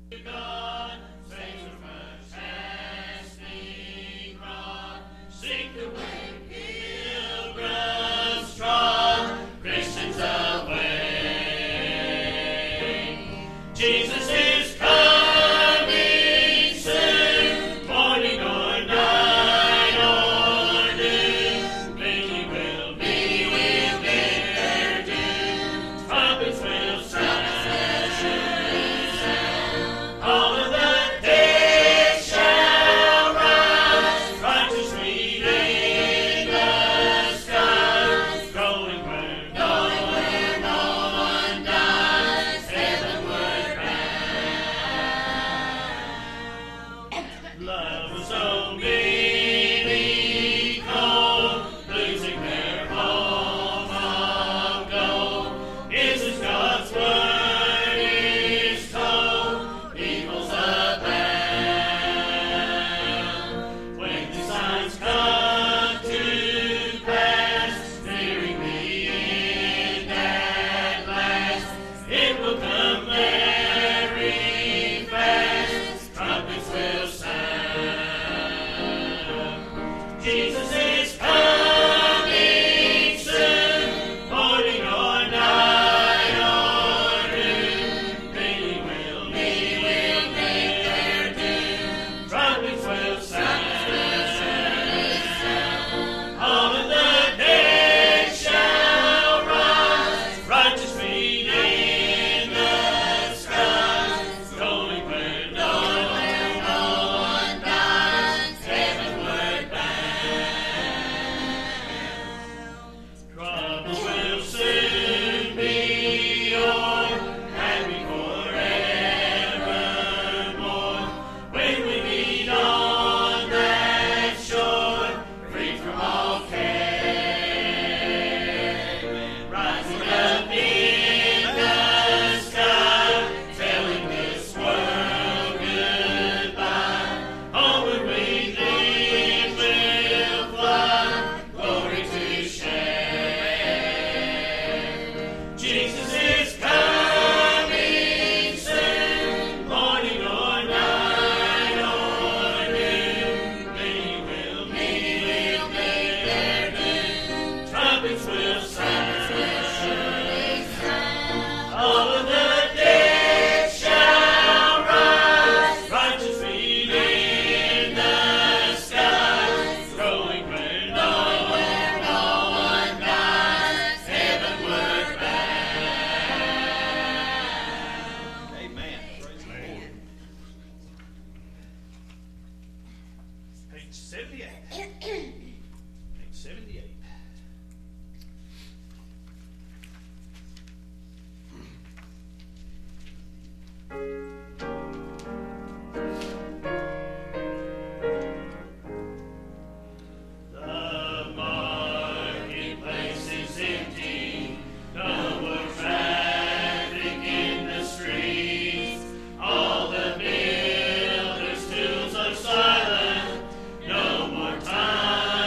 All the builders' tools are silent, no more time.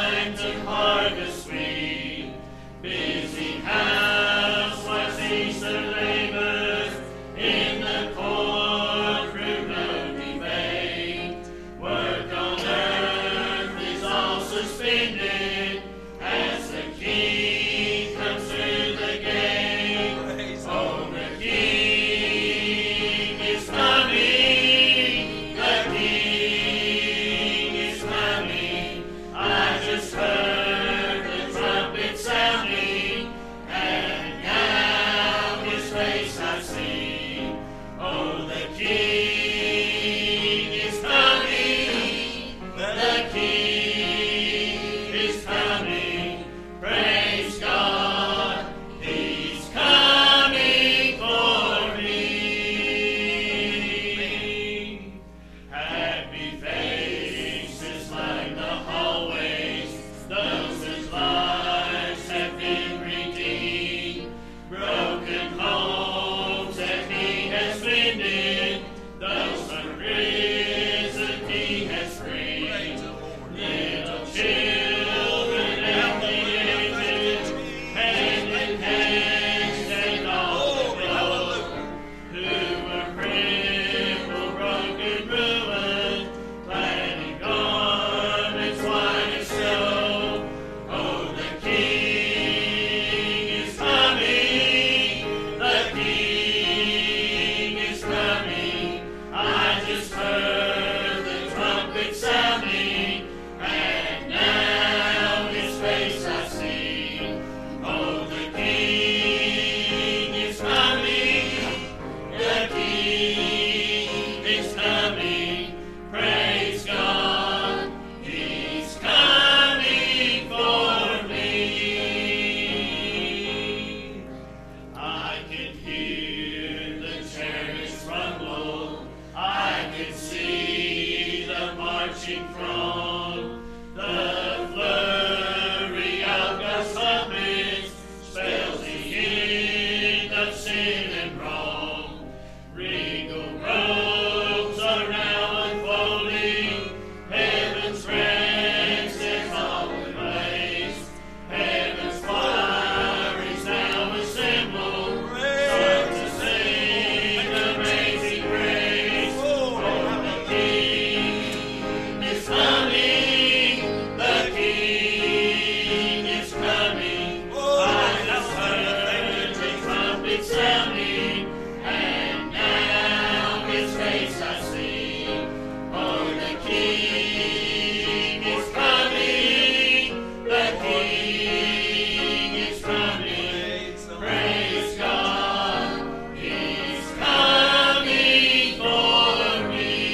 marching from the flurry of God's trumpets, spells the end of sin and wrong. Regal robes are now unfolding, heaven's ranks is all in place. Heaven's choir is now assembled, start to sing amazing grace. For the King is coming, the King is coming. I have heard the trumpet sounding, and now His face I see. Oh, the King is coming, the King is coming. Praise God, He's coming for me.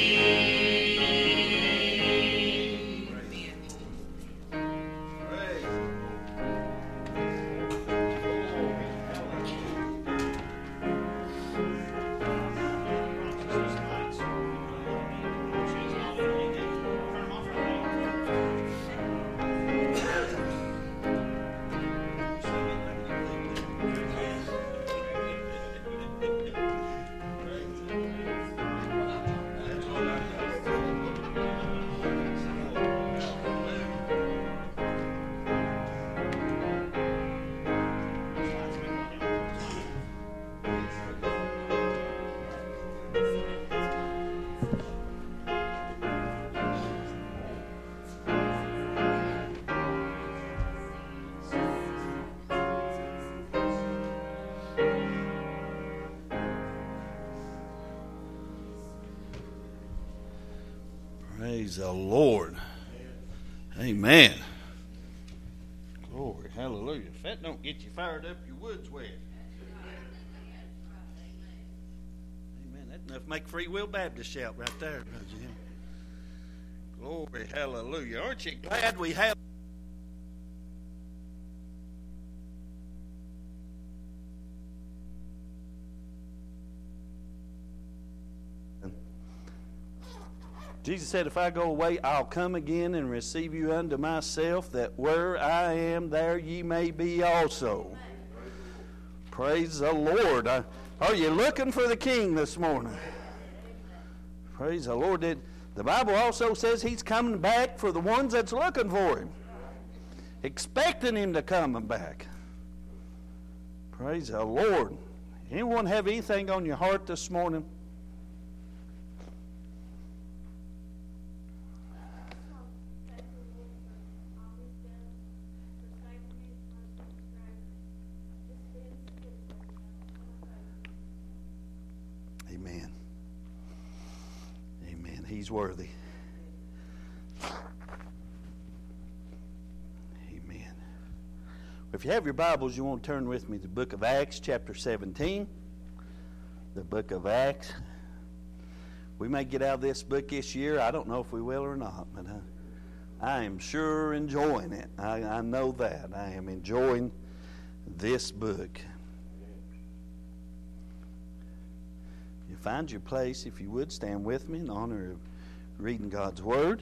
Praise the Lord. Amen. Glory, hallelujah. If that don't get you fired up, your wood's wet. Amen. That's enough to make Free Will Baptist shout right there, Brother Jim. Glory, hallelujah. Aren't you glad we have Jesus said, if I go away, I'll come again and receive you unto myself, that where I am, there ye may be also. Praise the Lord. Are you looking for the King this morning? Praise the Lord. The Bible also says He's coming back for the ones that's looking for Him, expecting Him to come back. Praise the Lord. Anyone have anything on your heart this morning? Amen. Amen. He's worthy. Amen. If you have your Bibles, you want to turn with me to the book of Acts, chapter 17. The book of Acts. We may get out of this book this year. I don't know if we will or not, but I am sure enjoying it. I know that. I am enjoying this book. You find your place, if you would, stand with me in honor of reading God's Word.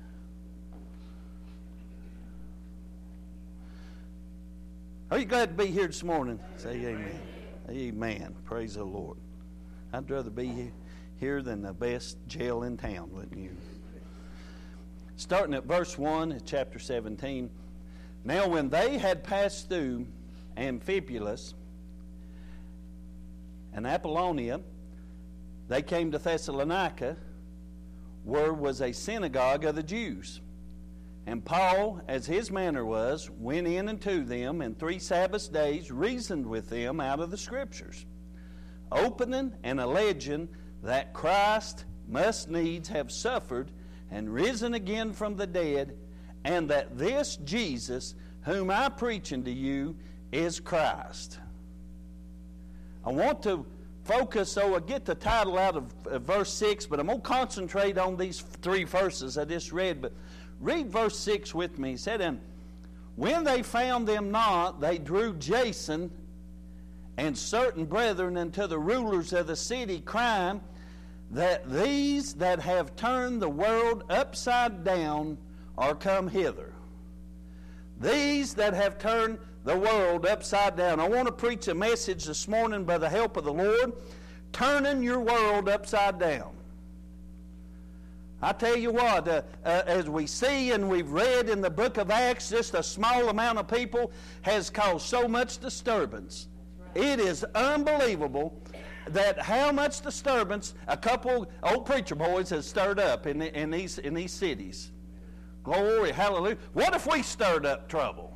Are you glad to be here this morning? Say amen. Amen. Praise the Lord. I'd rather be here than the best jail in town, wouldn't you? Starting at verse 1 of chapter 17. Now when they had passed through Amphipolis and Apollonia, they came to Thessalonica, where was a synagogue of the Jews. And Paul, as his manner was, went in unto them, and 3 Sabbath days reasoned with them out of the Scriptures, opening and alleging that Christ must needs have suffered and risen again from the dead, and that this Jesus, whom I preach unto you, is Christ. I want to focus, so I get the title out of verse 6, but I'm going to concentrate on these 3 verses I just read. But read verse 6 with me. He said, and when they found them not, they drew Jason and certain brethren unto the rulers of the city, crying that these that have turned the world upside down are come hither. These that have turned the world upside down. I want to preach a message this morning by the help of the Lord, turning your world upside down. I tell you what, as we see and we've read in the book of Acts, just a small amount of people has caused so much disturbance. It is unbelievable that how much disturbance a couple old preacher boys has stirred up in these cities. Glory, hallelujah. What if we stirred up trouble?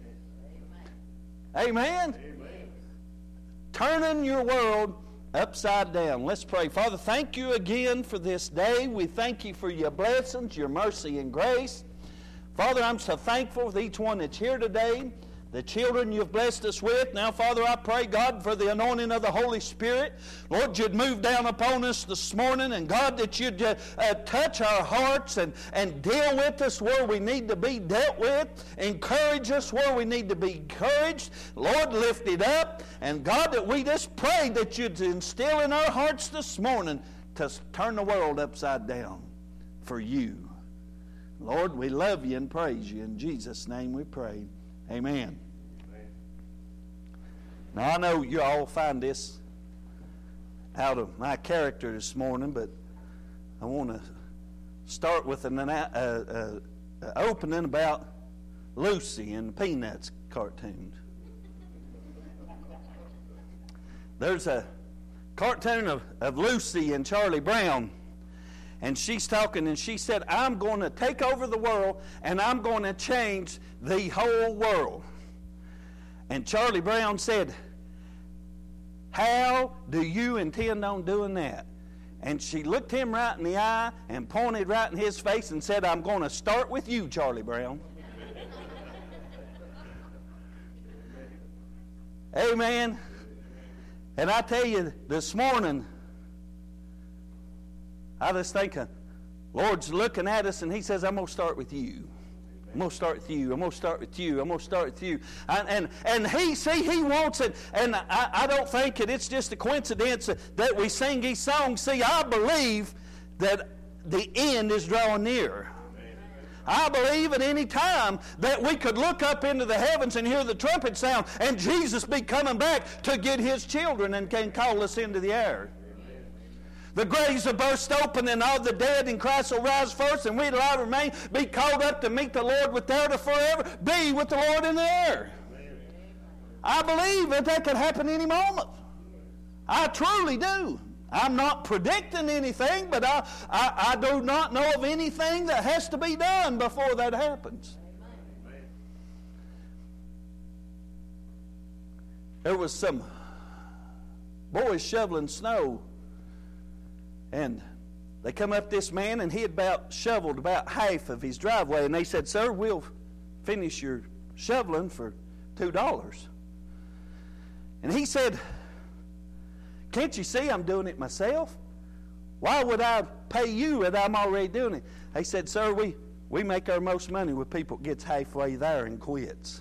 Amen? Amen. Turning your world upside down. Let's pray. Father, thank you again for this day. We thank you for your blessings, your mercy and grace. Father, I'm so thankful for each one that's here today, the children you've blessed us with. Now, Father, I pray, God, for the anointing of the Holy Spirit. Lord, you'd move down upon us this morning, and God, that you'd touch our hearts and deal with us where we need to be dealt with, encourage us where we need to be encouraged. Lord, lift it up. And God, that we just pray that you'd instill in our hearts this morning to turn the world upside down for you. Lord, we love you and praise you. In Jesus' name we pray. Amen. Now, I know you all find this out of my character this morning, but I want to start with an opening about Lucy and the Peanuts cartoon. There's a cartoon of Lucy and Charlie Brown, and she's talking, and she said, I'm going to take over the world, and I'm going to change the whole world. And Charlie Brown said, how do you intend on doing that? And she looked him right in the eye and pointed right in his face and said, I'm going to start with you, Charlie Brown. Amen. And I tell you, this morning, I was thinking, Lord's looking at us and he says, I'm going to start with you. I'm going to start with you. I'm going to start with you. I'm going to start with you. And he wants it. And I don't think it's just a coincidence that we sing these songs. See, I believe that the end is drawing near. I believe at any time that we could look up into the heavens and hear the trumpet sound and Jesus be coming back to get his children and can call us into the air. The graves will burst open and all the dead in Christ will rise first, and we that remain be called up to meet the Lord with there to forever be with the Lord in the air. I believe that could happen any moment. I truly do. I'm not predicting anything, but I do not know of anything that has to be done before that happens. There was some boys shoveling snow, and they come up this man, and he had shoveled about half of his driveway, and they said, sir, we'll finish your shoveling for $2. And he said, can't you see I'm doing it myself? Why would I pay you if I'm already doing it? They said, sir, we make our most money when people gets halfway there and quits.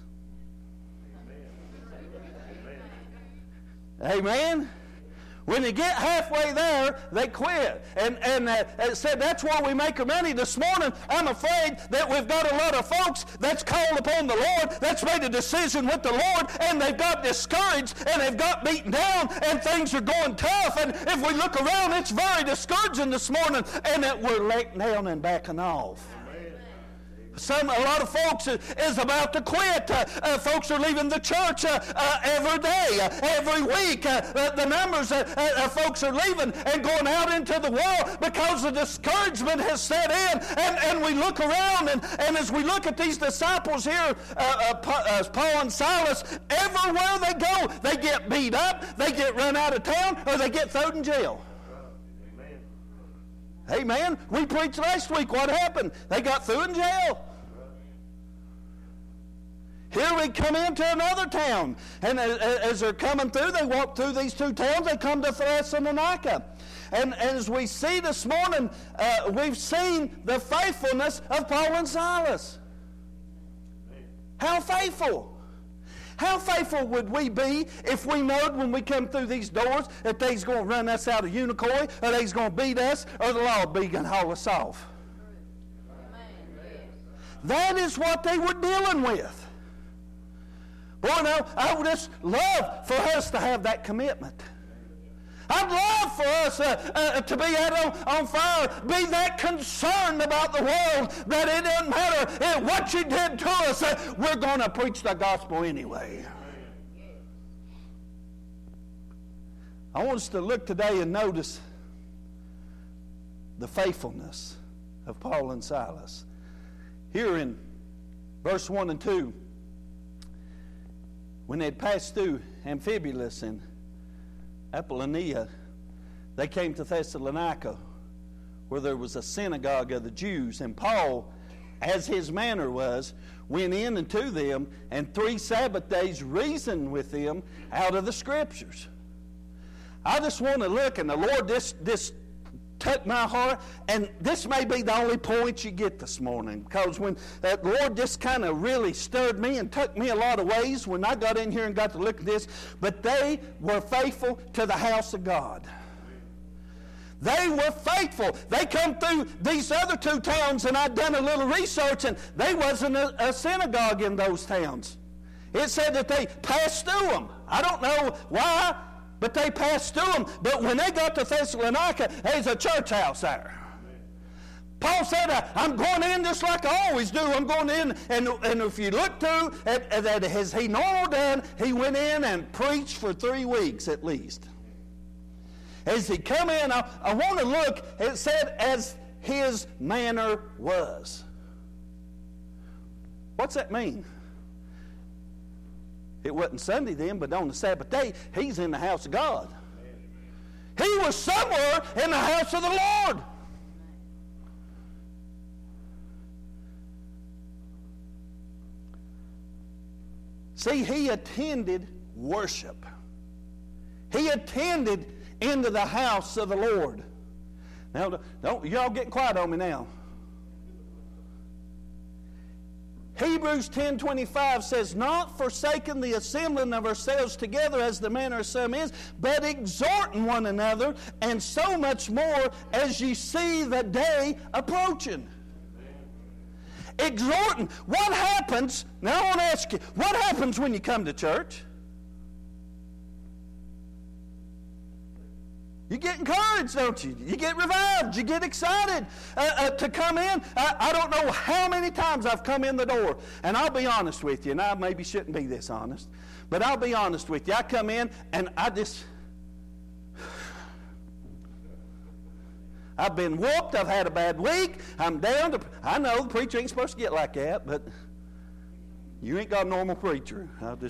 Amen. Amen. When they get halfway there, they quit. And said that's where we make our money. This morning, I'm afraid that we've got a lot of folks that's called upon the Lord, that's made a decision with the Lord, and they've got discouraged, and they've got beaten down, and things are going tough. And if we look around, it's very discouraging this morning, and that we're letting down and backing off. A lot of folks is about to quit. Folks are leaving the church every day, every week. The numbers of folks are leaving and going out into the world because the discouragement has set in. And we look around, and as we look at these disciples here, Paul and Silas, everywhere they go, they get beat up, they get run out of town, or they get thrown in jail. Amen. We preached last week. What happened? They got thrown in jail. Here we come into another town. And as they're coming through, they walk through these two towns. They come to Thessalonica. And as we see this morning, we've seen the faithfulness of Paul and Silas. How faithful. How faithful would we be if we knowed when we come through these doors that they's going to run us out of Unicoi, or they's going to beat us, or the law will be going to haul us off? That is what they were dealing with. Boy, no, I would just love for us to have that commitment. I'd love for us to be out on fire, be that concerned about the world that it doesn't matter what you did to us, we're going to preach the gospel anyway. I want us to look today and notice the faithfulness of Paul and Silas. Here in verse 1 and 2, when they had passed through Amphipolis and Apollonia, they came to Thessalonica, where there was a synagogue of the Jews. And Paul, as his manner was, went in unto them, and 3 Sabbath days reasoned with them out of the Scriptures. I just want to look, and the Lord this touched my heart, and this may be the only point you get this morning, because when the Lord just kind of really stirred me and took me a lot of ways when I got in here and got to look at this. But they were faithful to the house of God. They were faithful. They come through these other 2 towns, and I'd done a little research, and there wasn't a synagogue in those towns. It said that they passed through them. I don't know why, but they passed through them. But when they got to Thessalonica, there's a church house there. Paul said, I'm going in just like I always do. I'm going in, and if you look through that, as he normally done, he went in and preached for 3 weeks at least. As he come in, I want to look, it said, as his manner was. What's that mean? It wasn't Sunday then, but on the Sabbath day, he's in the house of God. He was somewhere in the house of the Lord. See, he attended worship. He attended into the house of the Lord. Now, don't y'all get quiet on me now. Hebrews 10:25 says, not forsaking the assembling of ourselves together as the manner of some is, but exhorting one another, and so much more as ye see the day approaching. Exhorting. What happens, now I want to ask you, what happens when you come to church? You get encouraged, don't you? You get revived. You get excited to come in. I don't know how many times I've come in the door, and I'll be honest with you, and I maybe shouldn't be this honest, but I'll be honest with you. I come in, and I've been whooped. I've had a bad week. I'm down. I know the preacher ain't supposed to get like that, but you ain't got a normal preacher.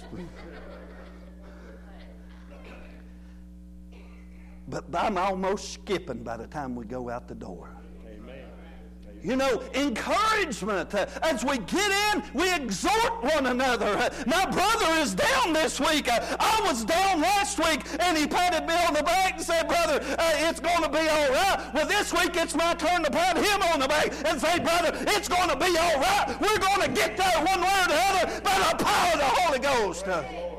But I'm almost skipping by the time we go out the door. Amen. You know, encouragement. As we get in, we exhort one another. My brother is down this week. I was down last week, and he patted me on the back and said, brother, it's going to be all right. Well, this week it's my turn to pat him on the back and say, brother, it's going to be all right. We're going to get there one way or the other by the power of the Holy Ghost.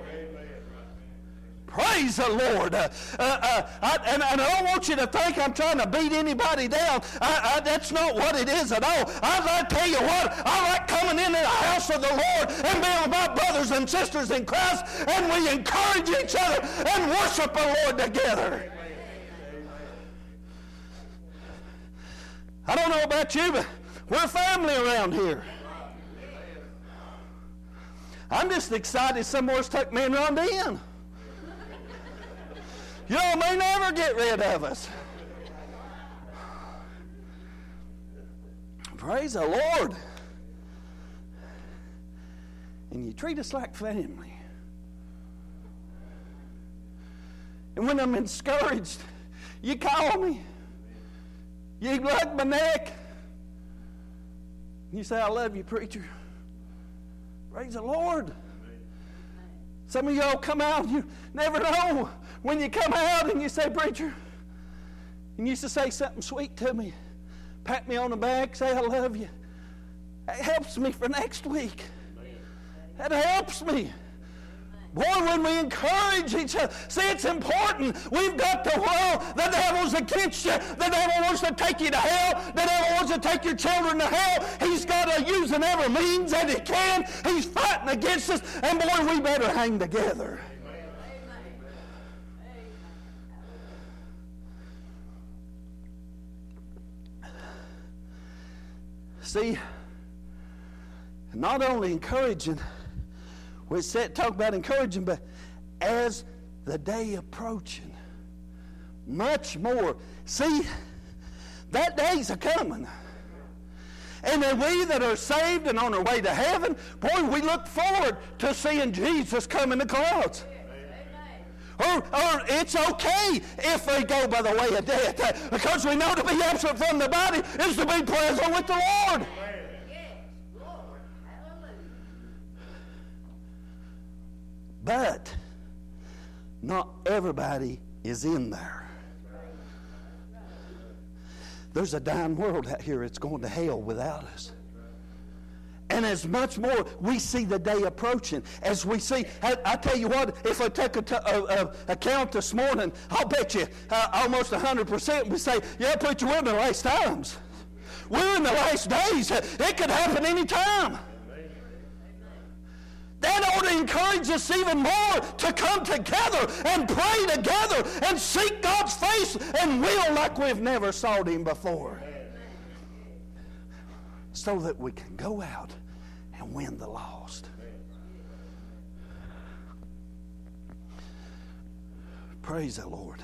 Praise the Lord. And I don't want you to think I'm trying to beat anybody down. That's not what it is at all. I tell you what, I like coming into the house of the Lord and being with my brothers and sisters in Christ, and we encourage each other and worship the Lord together. I don't know about you, but we're family around here. I'm just excited somewhere's tucked me and Rhonda in. Y'all may never get rid of us. Praise the Lord. And you treat us like family. And when I'm discouraged, you call me. You hug my neck. You say, I love you, preacher. Praise the Lord. Some of y'all come out and you never know when you come out and you say, preacher, and you used to say something sweet to me, pat me on the back, say I love you. That helps me for next week. That helps me. Boy, when we encourage each other, see, it's important. We've got to, well, the devil's against you. The devil wants to take you to hell. The devil wants to take your children to hell. He's got to use every means that he can. He's fighting against us, and boy, we better hang together. See, not only encouraging, we talk about encouraging, but as the day approaching, much more. See, that day's a-coming. And then we that are saved and on our way to heaven, boy, we look forward to seeing Jesus come in the clouds. Or it's okay if they go by the way of death, because we know to be absent from the body is to be present with the Lord. But not everybody is in there. There's a dying world out here that's going to hell without us. And as much more we see the day approaching, as we see, I tell you what, if I take a count this morning, I'll bet you almost 100% we say, yeah, preacher, we're in the last times. We're in the last days. It could happen any time. That ought to encourage us even more to come together and pray together and seek God's face and will like we've never sought Him before. So that we can go out and win the lost. Praise the Lord.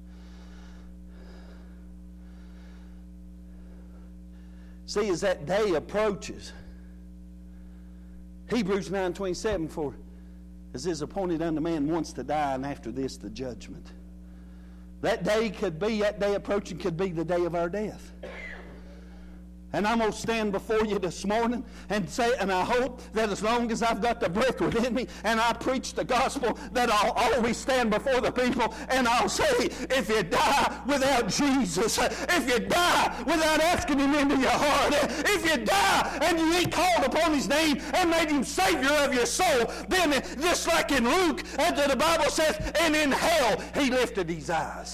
See, as that day approaches, Hebrews 9:27, for as is appointed unto man once to die, and after this the judgment. That day approaching could be the day of our death. And I'm going to stand before you this morning and say, and I hope that as long as I've got the breath within me and I preach the gospel, that I'll always stand before the people and I'll say, if you die without Jesus, if you die without asking Him into your heart, if you die and you ain't called upon His name and made Him Savior of your soul, then just like in Luke, as the Bible says, and in hell He lifted His eyes.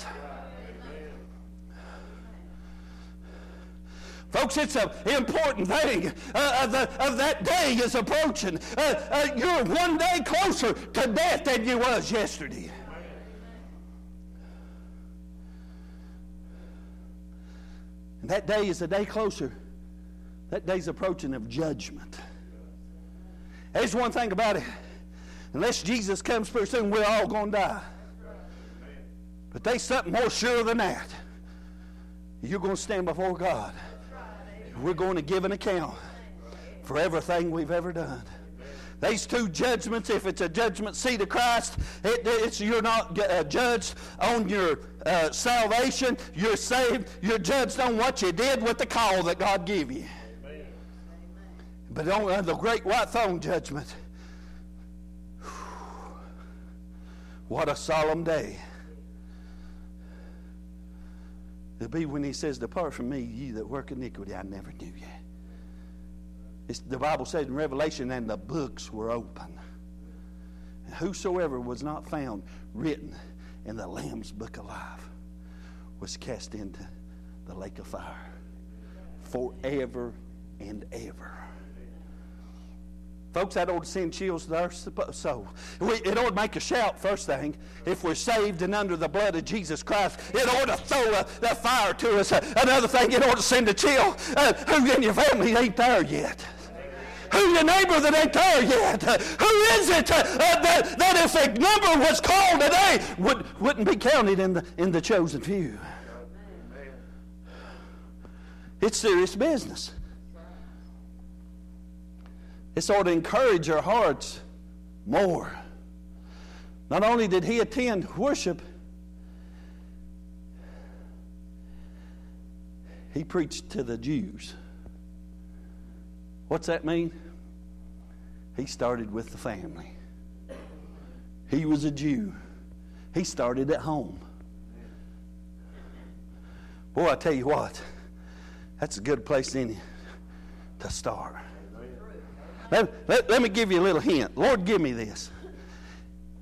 Folks, it's an important thing. Of that day is approaching. You're one day closer to death than you was yesterday. And that day is a day closer. That day's approaching of judgment. There's one thing about it. Unless Jesus comes pretty soon, we're all going to die. But there's something more sure than that. You're going to stand before God. We're going to give an account for everything we've ever done. These two judgments, if it's a judgment seat of Christ, you're not judged on your salvation. You're saved. You're judged on what you did with the call that God gave you. Amen. But on the great white throne judgment, what a solemn day. It'll be when He says, depart from me, ye that work iniquity, I never knew you. The Bible says in Revelation, and the books were open. And whosoever was not found written in the Lamb's book of life was cast into the lake of fire forever and ever. Folks, that ought to send chills to our soul. It ought to make a shout, first thing. If we're saved and under the blood of Jesus Christ, it ought to throw the fire to us. Another thing, it ought to send a chill. Who in your family ain't there yet? Who's your neighbor that ain't there yet? Who is it that if a number was called today wouldn't be counted in the chosen few? It's serious business. This ought to encourage our hearts more. Not only did he attend worship, he preached to the Jews. What's that mean? He started with the family. He was a Jew. He started at home. Boy, I tell you what, that's a good place to start. Let me give you a little hint. Lord, give me this.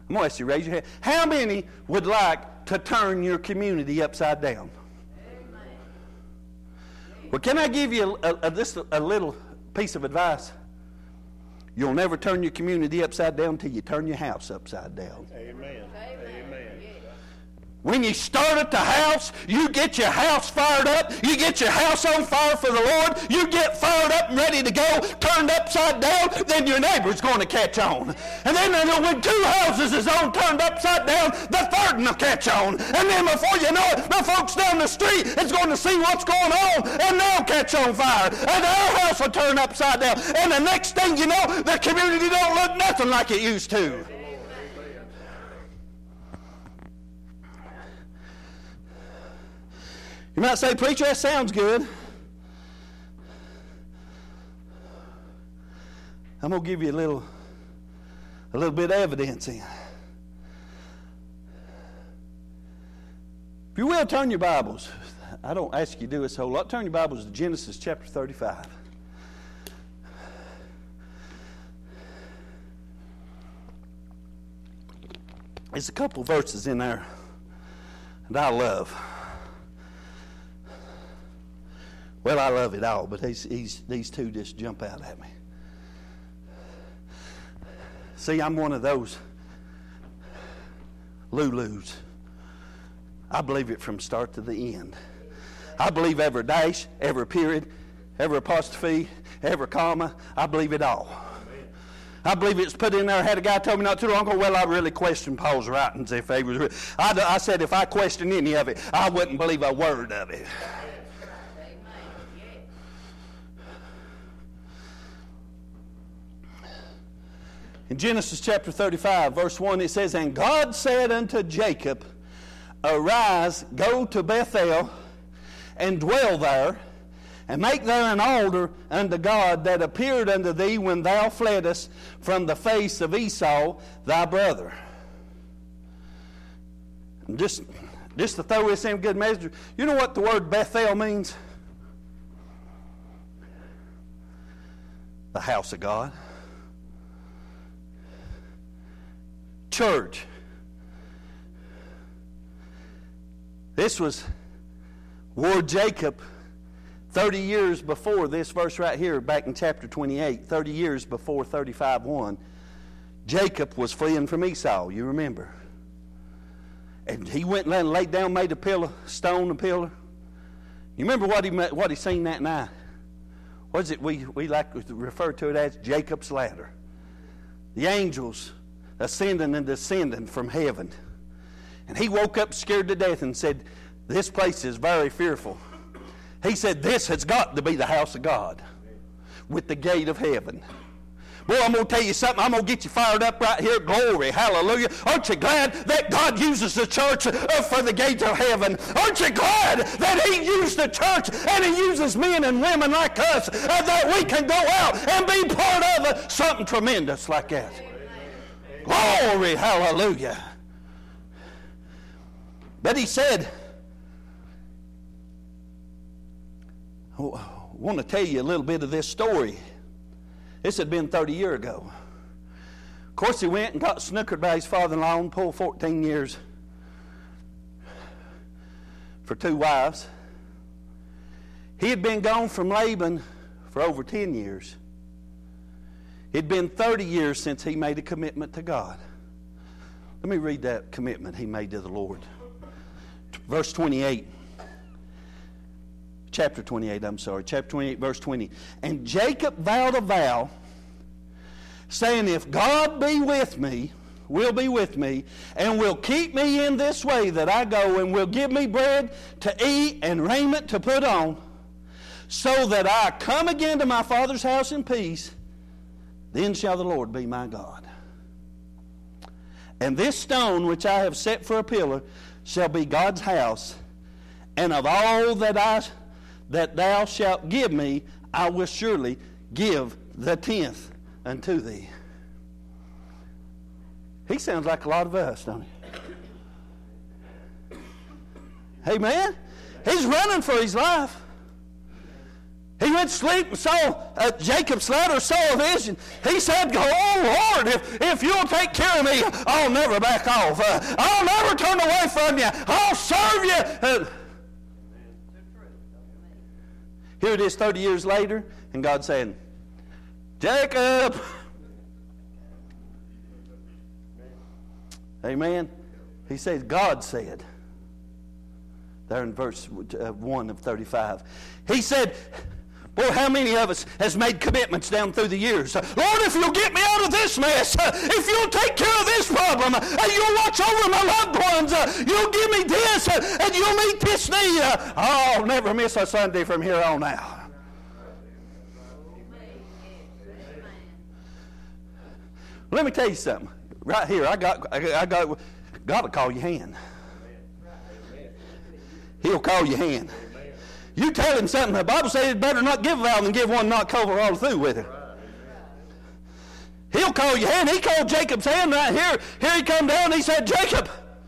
I'm going to ask you to raise your hand. How many would like to turn your community upside down? Amen. Well, can I give you just a little piece of advice? You'll never turn your community upside down until you turn your house upside down. Amen. Amen. When you start at the house, you get your house fired up. You get your house on fire for the Lord. You get fired up and ready to go, turned upside down, then your neighbor's going to catch on. And then when two houses is on turned upside down, the third one will catch on. And then before you know it, the folks down the street is going to see what's going on, and they'll catch on fire. And their house will turn upside down. And the next thing you know, the community don't look nothing like it used to. You might say, preacher, that sounds good. I'm going to give you a little bit of evidence in. If you will, turn your Bibles. I don't ask you to do this a whole lot. Turn your Bibles to Genesis chapter 35. There's a couple verses in there that I love. Well, I love it all, but these two just jump out at me. See, I'm one of those Lulus. I believe it from start to the end. I believe every dash, every period, every apostrophe, every comma. I believe it all. I believe it's put in there. I had a guy tell me not too long ago, well, I really questioned Paul's writings if they was. I said if I questioned any of it, I wouldn't believe a word of it. In Genesis chapter 35, verse 1, it says, And God said unto Jacob, Arise, go to Bethel, and dwell there, and make there an altar unto God that appeared unto thee when thou fleddest from the face of Esau thy brother. And just to throw this in good measure, you know what the word Bethel means? The house of God. Church. This was where Jacob, 30 years before this verse right here, back in chapter 28, 30 years before 35:1, Jacob was fleeing from Esau, you remember. And he went and laid down, made a pillar, stone a pillar. You remember what he seen that night? What is it we like to refer to it as? Jacob's ladder. The angels ascending and descending from heaven. And he woke up scared to death and said, this place is very fearful. He said, this has got to be the house of God with the gate of heaven. Boy, I'm going to tell you something. I'm going to get you fired up right here. Glory. Hallelujah. Aren't you glad that God uses the church for the gate of heaven? Aren't you glad that he used the church and he uses men and women like us that we can go out and be part of something tremendous like that? Glory. Hallelujah. But he said, I want to tell you a little bit of this story. This had been 30 years ago. Of course, he went and got snookered by his father-in-law and pulled 14 years for 2 wives. He had been gone from Laban for over 10 years. It had been 30 years since he made a commitment to God. Let me read that commitment he made to the Lord. Verse 28. Chapter 28, chapter 28, verse 20. And Jacob vowed a vow, saying, if God be with me, will be with me, and will keep me in this way that I go, and will give me bread to eat and raiment to put on, so that I come again to my father's house in peace, then shall the Lord be my God. And this stone which I have set for a pillar shall be God's house, and of all that thou shalt give me, I will surely give the 10th unto thee. He sounds like a lot of us, don't he? Amen? He's running for his life. He went to sleep and saw Jacob's ladder, saw a vision. He said, "Oh Lord, if you'll take care of me, I'll never back off. I'll never turn away from you. I'll serve you." Here it is 30 years later, and God saying, "Jacob." Amen. He says, God said, there in verse 1 of 35. He said, boy, how many of us has made commitments down through the years? Lord, if you'll get me out of this mess, if you'll take care of this problem, you'll watch over my loved ones, you'll give me this, and you'll meet this need, I'll never miss a Sunday from here on out. Let me tell you something. Right here, I got God will call your hand. He'll call your hand. You tell him something. The Bible says it's better not give a vow than give one not cover all through with it. He'll call your hand. He called Jacob's hand right here. Here he come down and he said, "Jacob,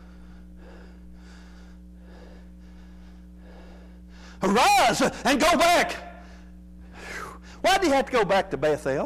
arise and go back." Why did he have to go back to Bethel?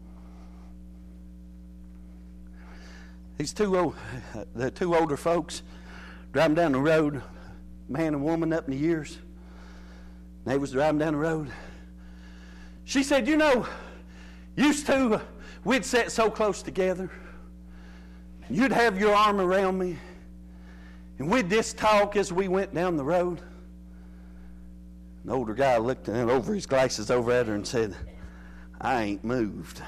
These the two older folks driving down the road, man and woman up in the years. They was driving down the road. She said, "You know, used to we'd sit so close together. You'd have your arm around me, and we'd just talk as we went down the road." The older guy looked over his glasses over at her and said, "I ain't moved."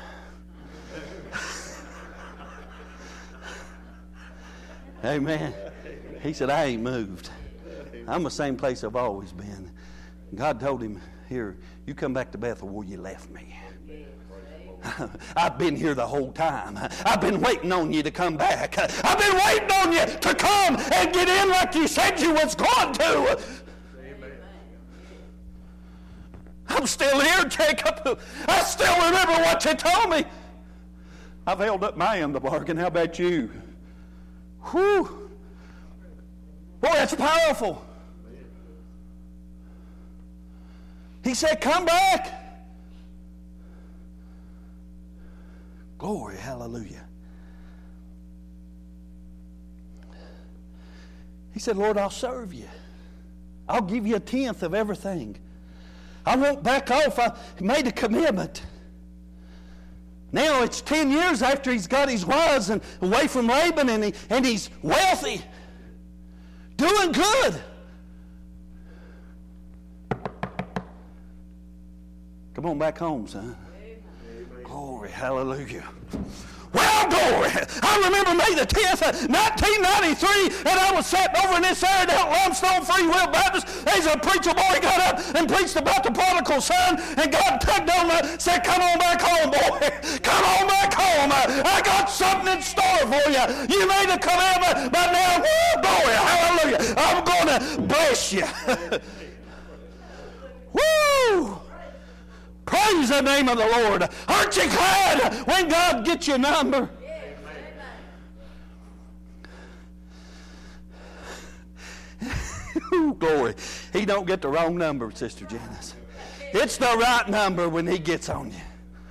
Amen. He said, "I ain't moved. I'm the same place I've always been." God told him, "Here, you come back to Bethel where you left me. I've been here the whole time. I've been waiting on you to come back. I've been waiting on you to come and get in like you said you was going to." I'm still here, Jacob. I still remember what you told me. I've held up my end of the bargain. How about you? Whew. Boy, that's powerful. He said, "Come back." Glory, hallelujah. He said, "Lord, I'll serve you. I'll give you 1/10 of everything. I won't back off. I made a commitment." Now it's 10 years after he's got his wives and away from Laban, and he's wealthy, doing good. Come on back home, son. Amen. Glory, hallelujah. Well, glory. I remember May the 10th, 1993, and I was sitting over in this area down at Limestone Free Will Baptist. There's a preacher boy got up and preached about the prodigal son, and God tugged on me, said, "Come on back home, boy. Come on back home. I got something in store for you. You made a commitment, but now, woo, glory, hallelujah, I'm going to bless you." Woo! Praise the name of the Lord. Aren't you glad when God gets your number? Glory. He don't get the wrong number, Sister Janice. It's the right number when he gets on you.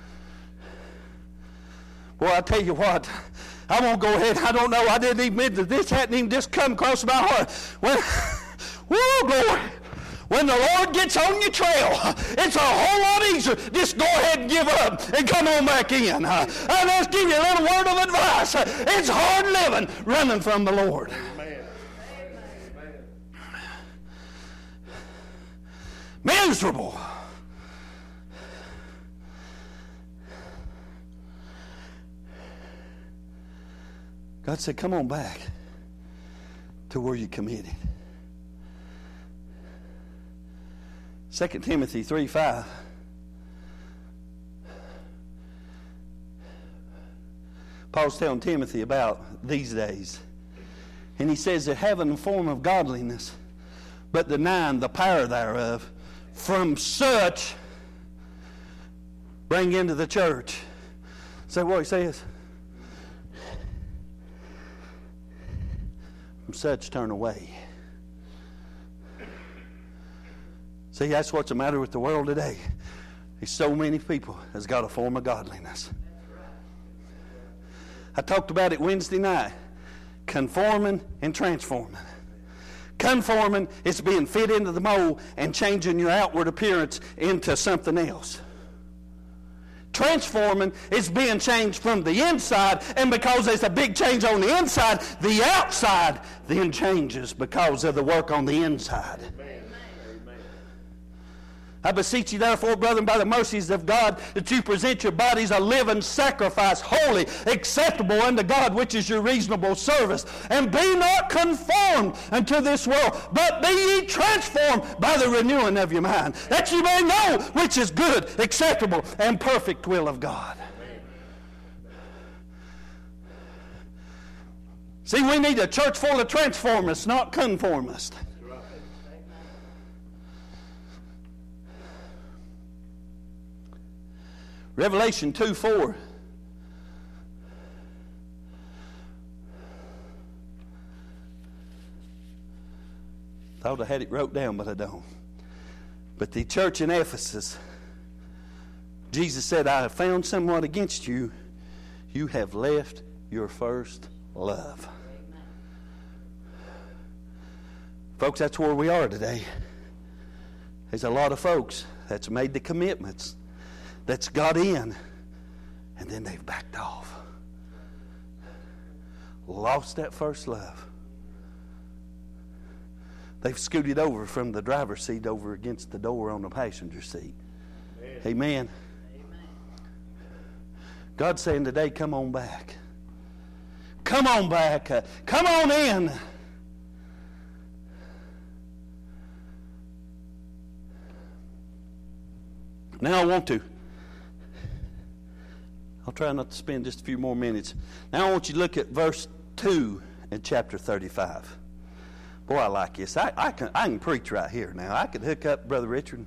Boy, I tell you what, I won't go ahead. I don't know. I didn't even, this hadn't even just come across my heart. Woo, glory. When the Lord gets on your trail, it's a whole lot easier. Just go ahead and give up and come on back in. And let's give you a little word of advice. It's hard living running from the Lord. Amen. Miserable. God said, "Come on back to where you committed." 2 Timothy 3:5. Paul's telling Timothy about these days. And he says, "They're having a form of godliness, but denying the power thereof. From such bring into the church." Is that what he says? From such turn away. See, that's what's the matter with the world today. There's so many people that's got a form of godliness. I talked about it Wednesday night. Conforming and transforming. Conforming is being fit into the mold and changing your outward appearance into something else. Transforming is being changed from the inside, and because there's a big change on the inside, the outside then changes because of the work on the inside. I beseech you, therefore, brethren, by the mercies of God, that you present your bodies a living sacrifice, holy, acceptable unto God, which is your reasonable service. And be not conformed unto this world, but be ye transformed by the renewing of your mind, that you may know which is good, acceptable, and perfect will of God. See, we need a church full of transformists, not conformists. Revelation 2:4. Thought I had it wrote down, but I don't. But the church in Ephesus, Jesus said, I have found somewhat against you. You have left your first love. Amen. Folks, that's where we are today. There's a lot of folks that's made the commitments, that's got in, and then they've backed off. Lost that first love. They've scooted over from the driver's seat over against the door on the passenger seat. Amen. Amen. God's saying today, come on back. Come on back. Come on in. Now I want to. I'll try not to spend just a few more minutes. Now I want you to look at verse 2 in chapter 35. Boy, I like this. I can preach right here now. I could hook up Brother Richard.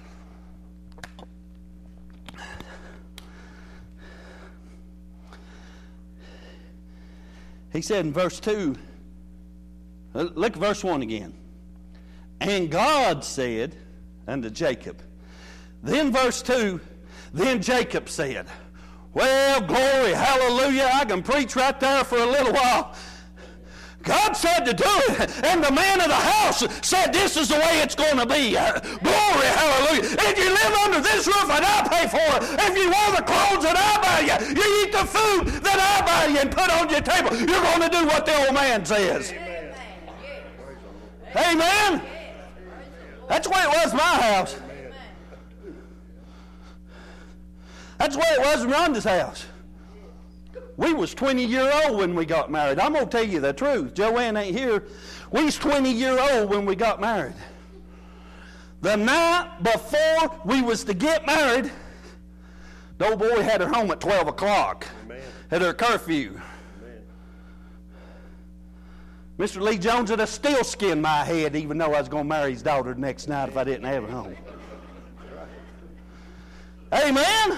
He said in verse 2, look at verse 1 again. And God said unto Jacob. Then verse 2, then Jacob said. Well, glory, hallelujah, I can preach right there for a little while. God said to do it, and the man of the house said this is the way it's going to be. Glory, hallelujah. If you live under this roof and I pay for it, if you wear the clothes that I buy you, you eat the food that I buy you and put on your table, you're going to do what the old man says. Amen. Amen. That's the way it was in my house. That's the way it was in Rhonda's house. We was 20-year-old when we got married. I'm going to tell you the truth. Joanne ain't here. We was 20-year-old when we got married. The night before we was to get married, the old boy had her home at 12 o'clock. Amen. Had her curfew. Amen. Mr. Lee Jones would have still skinned my head even though I was going to marry his daughter the next night if I didn't have her home. Amen.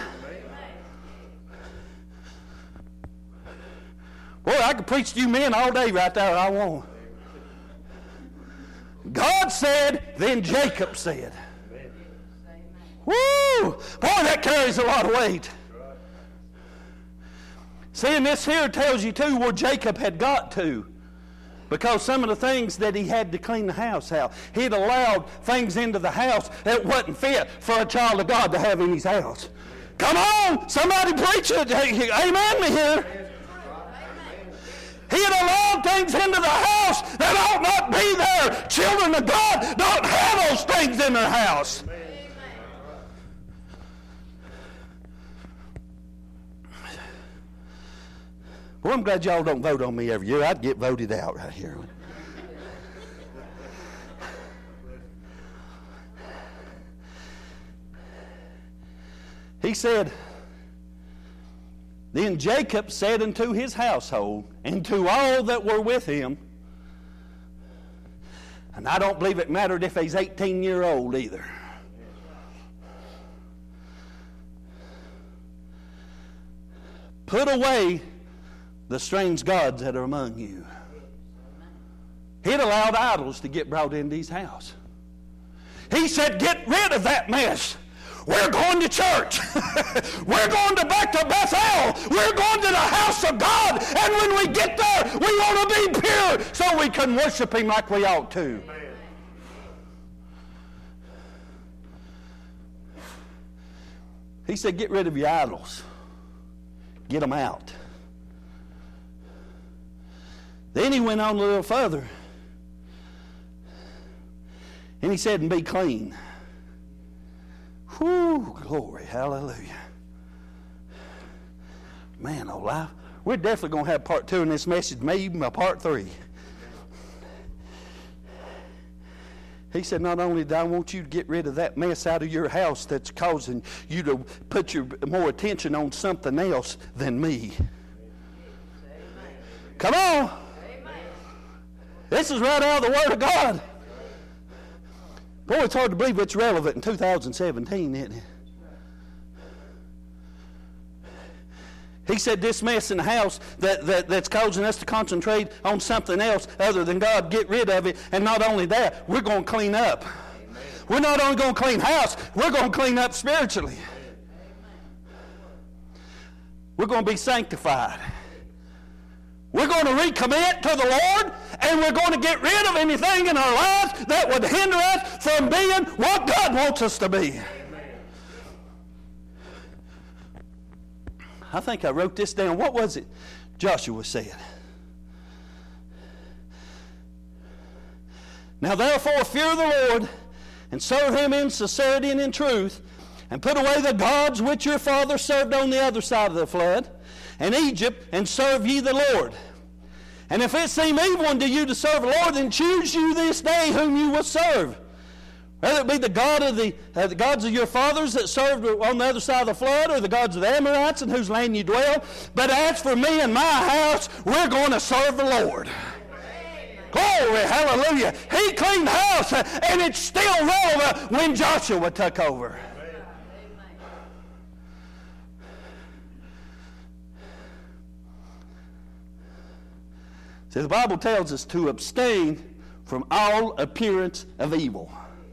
Boy, I could preach to you men all day right there if I want. God said, then Jacob said. Woo! Boy, that carries a lot of weight. Seeing this here tells you too where Jacob had got to. Because some of the things that he had to clean the house out. He'd allowed things into the house that wasn't fit for a child of God to have in his house. Come on! Somebody preach it! Amen me here. He had allowed things into the house that ought not be there. Children of God don't have those things in their house. Well, I'm glad y'all don't vote on me every year. I'd get voted out right here. He said, then Jacob said unto his household and to all that were with him, and I don't believe it mattered if he's 18-year-old either. Put away the strange gods that are among you. He'd allowed idols to get brought into his house. He said, get rid of that mess. We're going to church. We're going back to Bethel. We're going to the house of God. And when we get there, we want to be pure so we can worship Him like we ought to. He said, get rid of your idols. Get them out. Then he went on a little further. And he said, and be clean. Whew, glory, hallelujah. Man, oh life. We're definitely going to have part 2 in this message, maybe a part 3. He said, not only do I want you to get rid of that mess out of your house that's causing you to put your more attention on something else than me. Come on. This is right out of the Word of God. Boy, it's hard to believe it's relevant in 2017, isn't it? He said this mess in the house that's causing us to concentrate on something else other than God, get rid of it. And not only that, we're going to clean up. Amen. We're not only going to clean house, we're going to clean up spiritually. Amen. We're going to be sanctified. We're going to recommit to the Lord, and we're going to get rid of anything in our lives that would hinder us from being what God wants us to be. I think I wrote this down. What was it Joshua said? Now therefore fear the Lord, and serve Him in sincerity and in truth, and put away the gods which your fathers served on the other side of the flood, and Egypt, and serve ye the Lord. And if it seem evil unto you to serve the Lord, then choose you this day whom you will serve. Whether it be the gods of your fathers that served on the other side of the flood, or the gods of the Amorites in whose land you dwell. But as for me and my house, we're going to serve the Lord. Glory, hallelujah. He cleaned house, and it's still relevant when Joshua took over. See, the Bible tells us to abstain from all appearance of evil.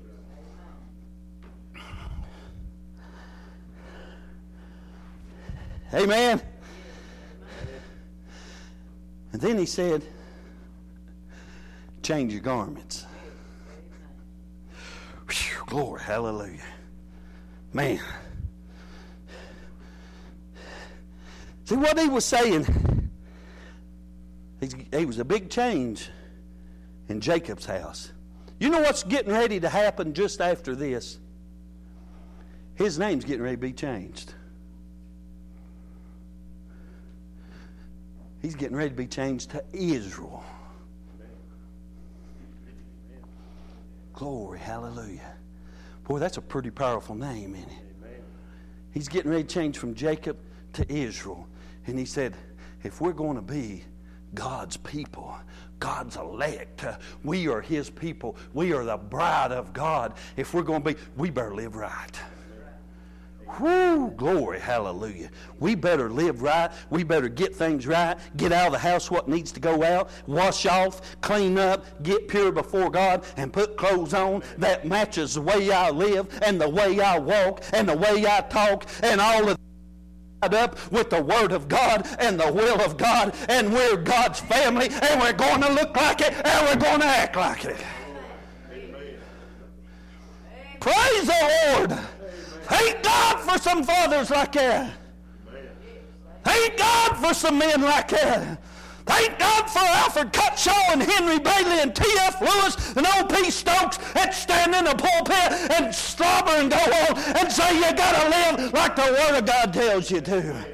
Amen. And then he said, change your garments. Whew, glory, hallelujah. Man. See what he was saying? He was a big change in Jacob's house. You know what's getting ready to happen just after this? His name's getting ready to be changed. He's getting ready to be changed to Israel. Glory, hallelujah. Boy, that's a pretty powerful name, isn't it? He's getting ready to change from Jacob to Israel. And he said, if we're going to be God's people, God's elect, we are His people, we are the bride of God. If we're going to be, we better live right. Whoo, glory, hallelujah. We better live right. We better get things right. Get out of the house what needs to go out. Wash off, clean up, get pure before God, and put clothes on that matches the way I live and the way I walk and the way I talk and all of that up with the Word of God and the will of God, and we're God's family, and we're going to look like it, and we're going to act like it. Amen. Praise the Lord. Thank God for some fathers like that. Thank God for some men like that. Thank God for Alfred Cutshaw and Henry Bailey and T.F. Lewis and O.P. Stokes that stand in the pulpit and slobber and go on and say you got to live like the Word of God tells you to.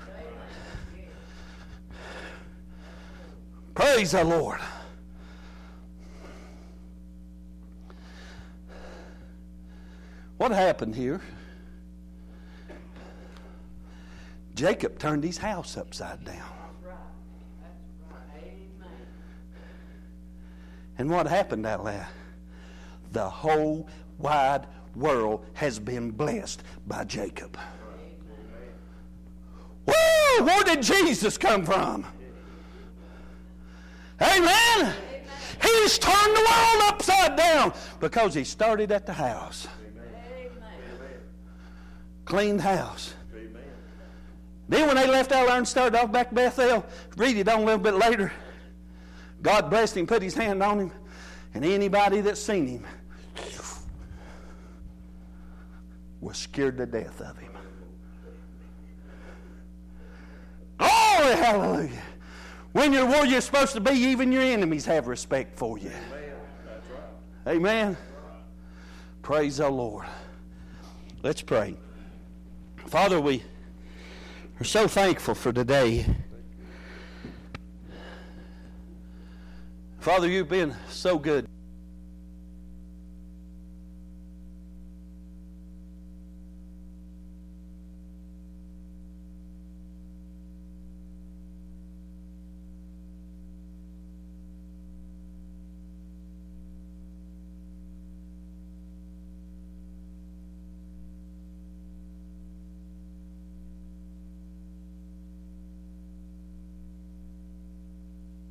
Praise the Lord. What happened here? Jacob turned his house upside down. And what happened out there? The whole wide world has been blessed by Jacob. Woo! Where did Jesus come from? Amen. He's turned the world upside down because he started at the house. cleaned house. Then when they left out there and started off back to Bethel, read it on a little bit later, God blessed him, put his hand on him, and anybody that's seen him was scared to death of him. Glory, hallelujah. When you're where you're supposed to be, even your enemies have respect for you. Amen. That's right. Amen. Praise the Lord. Let's pray. Father, we are so thankful for today. Father, you've been so good.